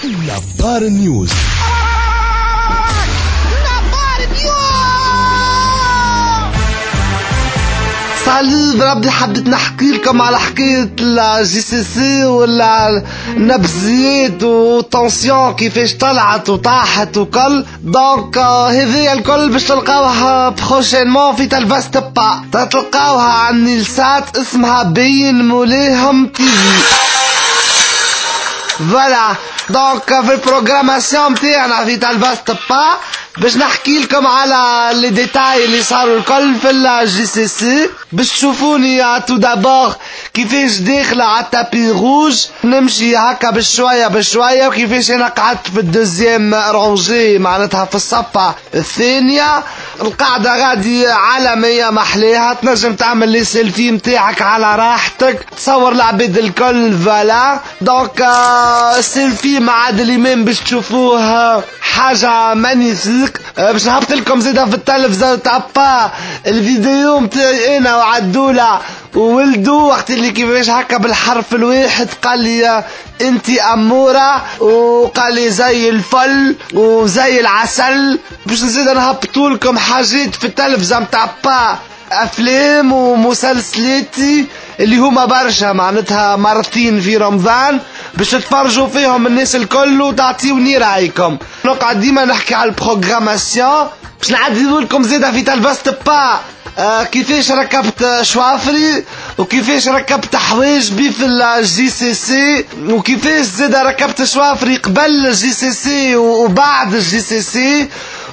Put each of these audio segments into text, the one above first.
نبار نيوز. سالي بربي حبيت نحكي لكم على حكاية الجي سي سي ولا النبزيات والتنسيون كيفاش طلعت وطاحت وكل. دونك هذه الكل باش تلقاوها بروشينمون في تلفزة با، تلقاوها على النيلسات اسمها بين مولاهم تي في. فوالا دونك في البروغراماسيون متاعنا في تلفزة با باش نحكي لكم على لي ديتاي اللي صاروا الكل في الجي سي سي. باش تشوفوني تو دابور كيفاش داخله على التابي روج، نمشي هكا بشويه بشويه، وكيفاش انا قعدت في الدوزيام رونجي معناتها في الصفه الثانيه. القعده غادي عالميه محليها، تنجم تعمل لي سيلفي متاعك على راحتك، تصور العباد الكل. فوالا دونك السيلفي مع عادل امام باش تشوفوه حاجه مانيفيك. باش نهبط لكم زيدا في التلفزه تاع با الفيديو متاعي انا وعدوله وولدو، وقت اللي كيفاش هكا بالحرف الواحد قال لي انتي اموره، وقال لي زي الفل وزي العسل. باش نزيد نهبطوا لكم حاجات في التلفزه متاع با، افلام ومسلسلاتي اللي هما برشا معناتها مرتين في رمضان، باش تفرجوا فيهم الناس الكل وتعطيوني رايكم. نقعد ديما نحكي على البروغراماسيون باش نعدلوا لكم زيدا في تلفزة با كيفاش ركبت شوافري، وكيفاش ركبت حواجبي في الجي سي سي، وكيفاش زيدا ركبت شوافري قبل الجي سي سي وبعد الجي سي سي.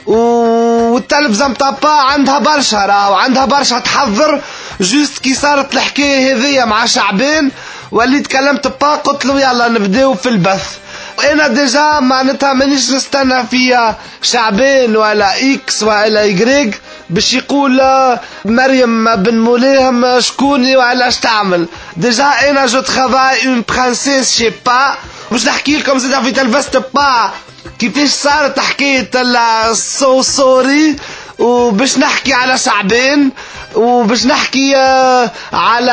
والتلفزة متاع با عندها برشا راهو، عندها برشا تحضر. جوست كي صارت الحكاية هذية مع شعبان وليت كلمت با قلت له يلا نبداو في البث. انا ديجا معناتها مانيش نستنى فيها شعبان ولا اكس ولا يجريك باش يقول مريم بن مولاهم شكوني وعلاش تعمل. ديجا انا جو ترافاي اون برانسيس شي با. باش نحكي لكم زيدا في تلفزة با كيفاش صارت حكاية الصوصوري، وباش نحكي على شعبان، وباش نحكي على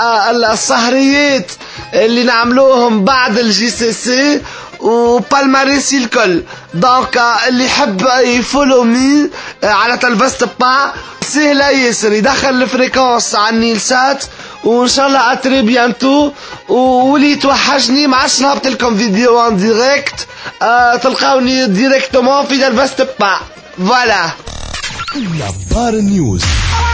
السهريات اللي نعملوهم بعد الجي سي سي وبالماريسي الكل. دونك اللي يحب يفولو مي على تلفزة با سهلة ياسر، يدخل الفريكونس على النيلسات، وان شاء الله اتري بيانتو. واللي يتوحشني ما عادش نهبط لكم فيديو ان ديريكت، تلقاوني ديريكتومون في تلفزة با. فوالا نبار نيوز.